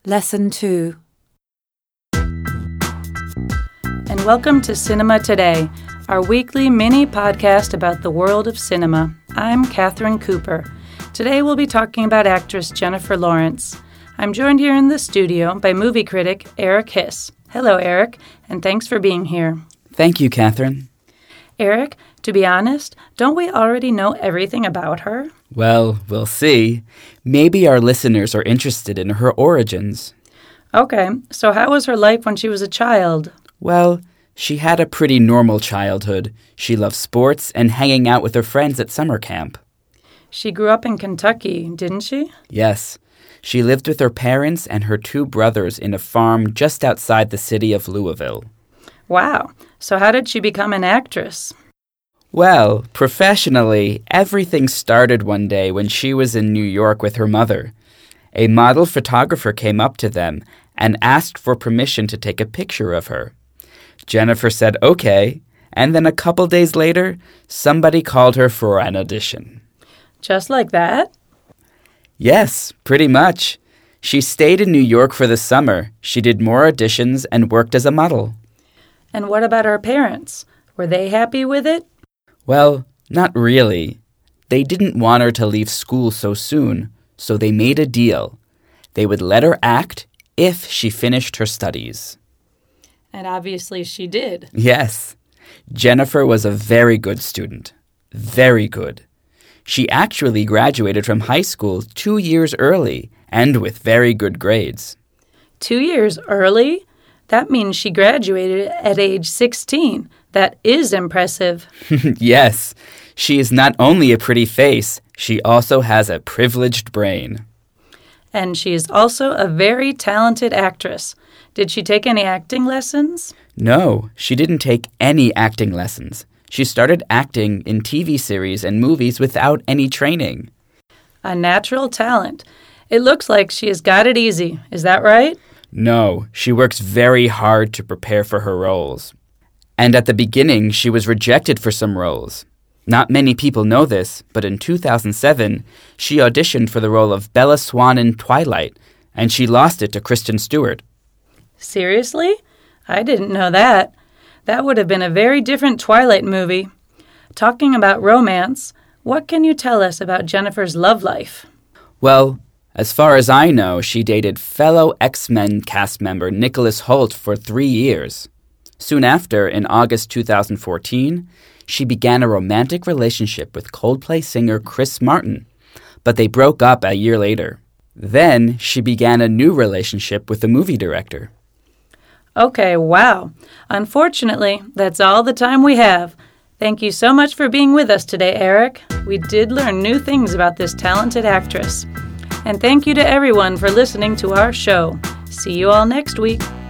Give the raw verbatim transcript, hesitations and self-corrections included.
Lesson two. And welcome to Cinema Today, our weekly mini podcast about the world of cinema. I'm Catherine Cooper. Today we'll be talking about actress Jennifer Lawrence. I'm joined here in the studio by movie critic Eric Hiss. Hello, Eric, and thanks for being here. Thank you, Catherine. Eric, to be honest, don't we already know everything about her? Well, we'll see. Maybe our listeners are interested in her origins. Okay, so how was her life when she was a child? Well, she had a pretty normal childhood. She loved sports and hanging out with her friends at summer camp. She grew up in Kentucky, didn't she? Yes. She lived with her parents and her two brothers in a farm just outside the city of Louisville. Wow. So how did she become an actress? Well, professionally, everything started one day when she was in New York with her mother. A model photographer came up to them and asked for permission to take a picture of her. Jennifer said okay, and then a couple days later, somebody called her for an audition. Just like that? Yes, pretty much. She stayed in New York for the summer. She did more auditions and worked as a model. And what about her parents? Were they happy with it? Well, not really. They didn't want her to leave school so soon, so they made a deal. They would let her act if she finished her studies. And obviously she did. Yes. Jennifer was a very good student. Very good. She actually graduated from high school two years early and with very good grades. Two years early? That means she graduated at age sixteen. That is impressive. Yes. She is not only a pretty face, she also has a privileged brain. And she is also a very talented actress. Did she take any acting lessons? No, she didn't take any acting lessons. She started acting in T V series and movies without any training. A natural talent. It looks like she has got it easy. Is that right? No, she works very hard to prepare for her roles. And at the beginning, she was rejected for some roles. Not many people know this, but in two thousand seven, she auditioned for the role of Bella Swan in Twilight, and she lost it to Kristen Stewart. Seriously? I didn't know that. That would have been a very different Twilight movie. Talking about romance, what can you tell us about Jennifer's love life? Well, as far as I know, she dated fellow X-Men cast member Nicholas Hoult for three years. Soon after, in August two thousand fourteen, she began a romantic relationship with Coldplay singer Chris Martin, but they broke up a year later. Then, she began a new relationship with a movie director. Okay, wow. Unfortunately, that's all the time we have. Thank you so much for being with us today, Eric. We did learn new things about this talented actress. And thank you to everyone for listening to our show. See you all next week.